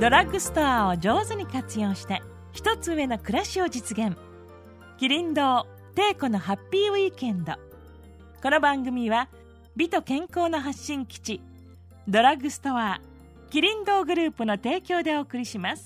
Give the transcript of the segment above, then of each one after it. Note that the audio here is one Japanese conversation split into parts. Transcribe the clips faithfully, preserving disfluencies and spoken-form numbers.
ドラッグストアを上手に活用して一つ上の暮らしを実現。キリン堂テイコのハッピーウィーケンド。この番組は美と健康の発信基地ドラッグストアキリン堂グループの提供でお送りします。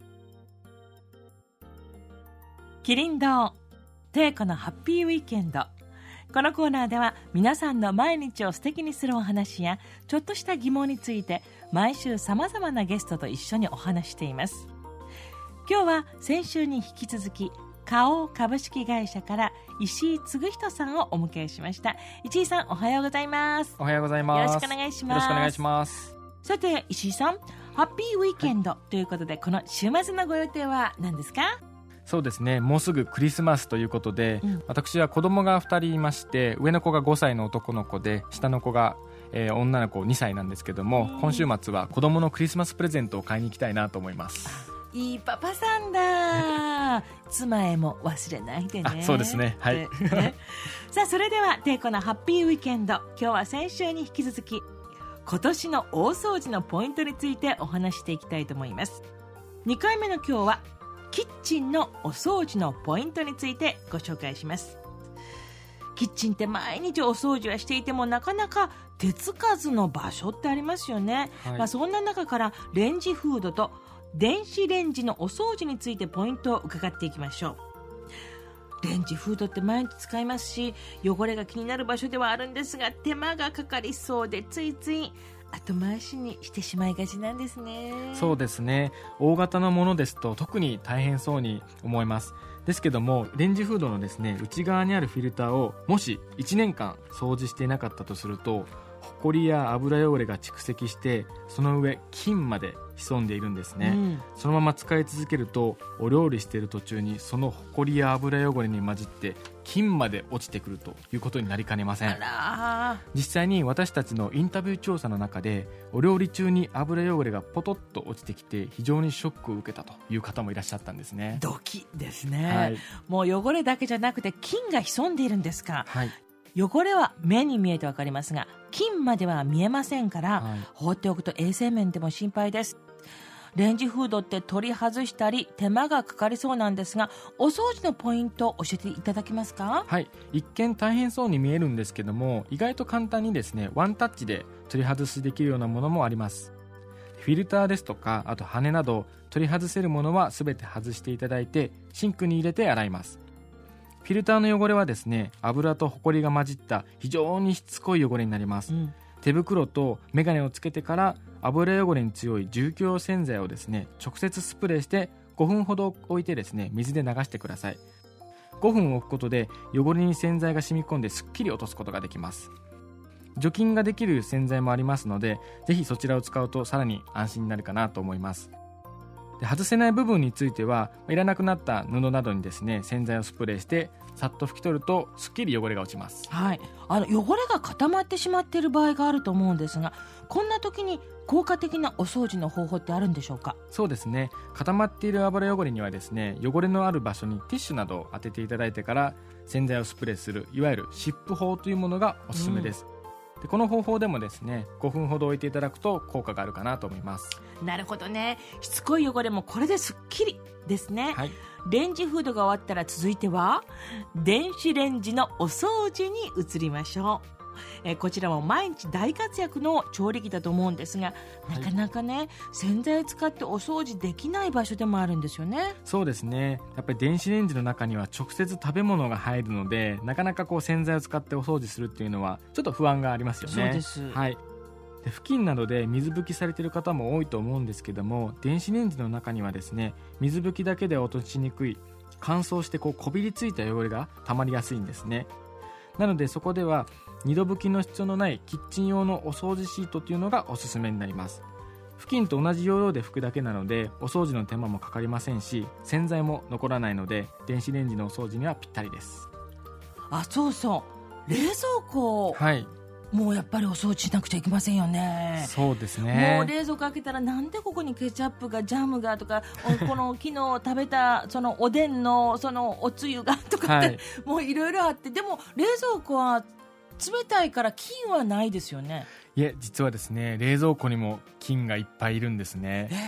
キリン堂テイコのハッピーウィーケンド。このコーナーでは皆さんの毎日を素敵にするお話やちょっとした疑問について毎週さまざまなゲストと一緒にお話しています。今日は先週に引き続き花王株式会社から石井嗣人さんをお迎えしました。石井さん、おはようございます。 おはようございます。 よろしくお願いします。 よろしくお願いします。 さて石井さん、ハッピーウィーケンドということで、はい、この週末のご予定は何ですか？ そうですね、もうすぐクリスマスということで、うん、私は子供がふたりいまして、上の子がごさいの男の子で下の子が、えー、女の子にさいなんですけども、今週末は子供のクリスマスプレゼントを買いに行きたいなと思います。 いいパパさんだ妻へも忘れないでね。 あ、そうですね、はい、 ね、さあそれではテイコのハッピーウィーケンド、今日は先週に引き続き今年の大掃除のポイントについてお話していきたいと思います。にかいめの今日はキッチンのお掃除のポイントについてご紹介します。キッチンって毎日お掃除はしていてもなかなか手つかずの場所ってありますよね、はい。まあ、そんな中からレンジフードと電子レンジのお掃除についてポイントを伺っていきましょう。レンジフードって毎日使いますし、汚れが気になる場所ではあるんですが、手間がかかりそうでついつい後回しにしてしまいがちなんですね。 そうですね、大型のものですと特に大変そうに思います。ですけども、レンジフードのですね、内側にあるフィルターをもしいちねんかん掃除していなかったとすると、ホコリや油汚れが蓄積して、その上菌まで潜んでいるんですね、うん、そのまま使い続けると、お料理している途中にそのホコリや油汚れに混じって菌まで落ちてくるということになりかねません。 あら、 実際に私たちのインタビュー調査の中で、お料理中に油汚れがポトッと落ちてきて非常にショックを受けたという方もいらっしゃったんですね。 ドキですね、 はい、 もう汚れだけじゃなくて菌が潜んでいるんですか。 はい、 汚れは目に見えてわかりますが、菌までは見えませんから、はい、放っておくと衛生面でも心配です。レンジフードって取り外したり手間がかかりそうなんですが、お掃除のポイントを教えていただけますか？ はい、一見大変そうに見えるんですけども、意外と簡単にですね、ワンタッチで取り外しできるようなものもあります。フィルターですとか、あと羽など取り外せるものは全て外していただいて、シンクに入れて洗います。フィルターの汚れはですね、油とホコリが混じった非常にしつこい汚れになります、うん、手袋とメガネをつけてから油汚れに強い住居用洗剤をですね、直接スプレーしてごふんほど置いてですね、水で流してください。ごふん置くことで汚れに洗剤が染み込んですっきり落とすことができます。除菌ができる洗剤もありますので、ぜひそちらを使うとさらに安心になるかなと思います。で、外せない部分についてはいらなくなった布などにですね、洗剤をスプレーしてさっと拭き取るとすっきり汚れが落ちます。 はい、あの汚れが固まってしまっている場合があると思うんですが、こんな時に効果的なお掃除の方法ってあるんでしょうか？ そうですね、固まっている油汚れにはですね、汚れのある場所にティッシュなどを当てていただいてから洗剤をスプレーする、いわゆる湿布法というものがおすすめです、うん、でこの方法でもですね、ごふんほど置いていただくと効果があるかなと思います。 なるほどね、しつこい汚れもこれですっきりですね、はい、レンジフードが終わったら続いては電子レンジのお掃除に移りましょう。えー、こちらも毎日大活躍の調理器だと思うんですが、なかなかね、はい、洗剤を使ってお掃除できない場所でもあるんですよね。 そうですね、やっぱり電子レンジの中には直接食べ物が入るので、なかなかこう洗剤を使ってお掃除するっていうのはちょっと不安がありますよね。 そうです、 はい、で付近などで水拭きされている方も多いと思うんですけども、電子レンジの中にはですね、水拭きだけでは落としにくい乾燥してこうこびりついた汚れがたまりやすいんですね。なのでそこでは二度拭きの必要のないキッチン用のお掃除シートというのがおすすめになります。布巾と同じ要領で拭くだけなので、お掃除の手間もかかりませんし、洗剤も残らないので、電子レンジのお掃除にはぴったりです。 あ、そうそう、冷蔵庫、 はい、 もうやっぱりお掃除しなくちゃいけませんよね。 そうですね、 もう冷蔵庫開けたら、なんでここにケチャップがジャムがとかこの昨日食べたそのおでんのそのおつゆがとかって、はい、もういろいろあって、でも冷蔵庫は冷たいから菌はないですよね。 いえ、実はですね、冷蔵庫にも菌がいっぱいいるんですね。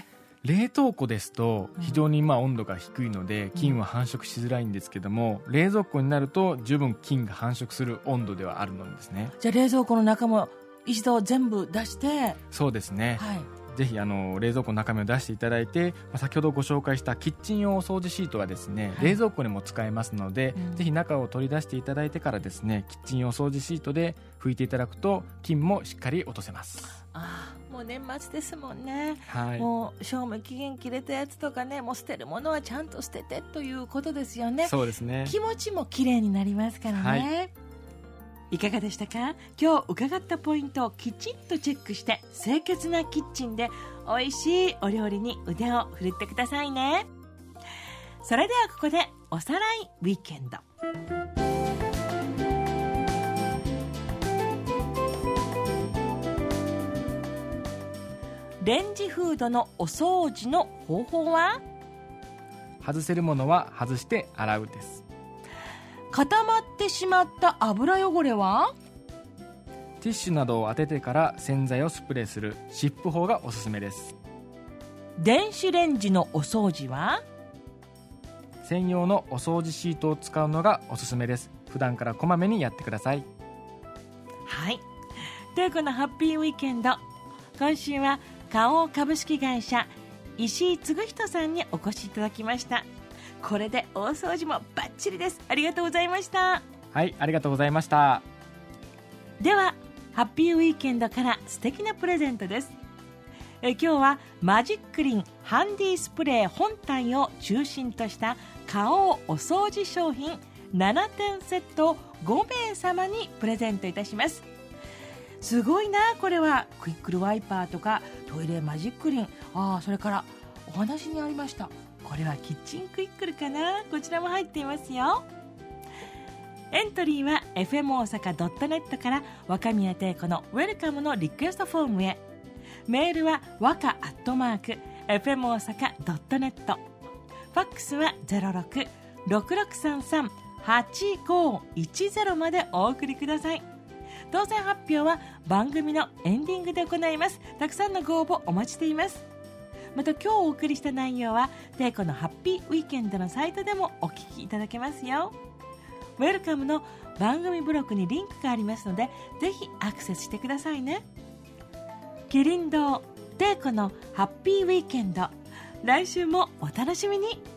冷凍庫ですと非常にまあ温度が低いので菌は繁殖しづらいんですけども、うん、冷蔵庫になると十分菌が繁殖する温度ではあるのですね。 じゃあ冷蔵庫の中も一度全部出して。 そうですね、 はい、 ぜひあの冷蔵庫の中身を出していただいて、まあ、先ほどご紹介したキッチン用お掃除シートはですね、はい、冷蔵庫にも使えますので、うん、ぜひ中を取り出していただいてからですね、キッチン用お掃除シートで拭いていただくと菌もしっかり落とせます。 ああ、もう年末ですもんね、 はい、 もう賞味期限切れたやつとかね、もう捨てるものはちゃんと捨ててということですよね。 そうですね、 気持ちもきれいになりますからね、はい、いかがでしたか？今日伺ったポイントをきちんとチェックして清潔なキッチンで美味しいお料理に腕を振るってくださいね。それではここでおさらいウィーケンド。レンジフードのお掃除の方法は？ 外せるものは外して洗うです。 固まってしまった油汚れは？ ティッシュなどを当ててから洗剤をスプレーする湿布法がおすすめです。 電子レンジのお掃除は？ 専用のお掃除シートを使うのがおすすめです。普段からこまめにやってください。 はい、というこのハッピーウィーケンド、今週は花王株式会社石井嗣人さんにお越しいただきました。これで大掃除もバッチリです。ありがとうございました。 はい、ありがとうございました。 ではハッピーウィーケンドから素敵なプレゼントです。え今日はマジックリンハンディスプレー本体を中心とした花王お掃除商品ななてんセットをごめい様にプレゼントいたします。すごいな、これはクイックルワイパーとかトイレマジックリン、あ、それからお話にありましたこれはキッチンクイックルかな、こちらも入っていますよ。エントリーは エフエム 大阪 ドットネット から若宮貞子のウェルカムのリクエストフォームへ。メールはわかアットマーク エフエム 大阪 ドットネット、 ファックスは ゼロろく ろくろくさんさん はちごいちゼロ までお送りください。当選発表は番組のエンディングで行います。たくさんのご応募お待ちしています。また今日お送りした内容はテイコのハッピーウィーケンドのサイトでもお聞きいただけますよ。ウェルカムの番組ブログにリンクがありますので、ぜひアクセスしてくださいね。キリン堂テイコのハッピーウィーケンド、来週もお楽しみに。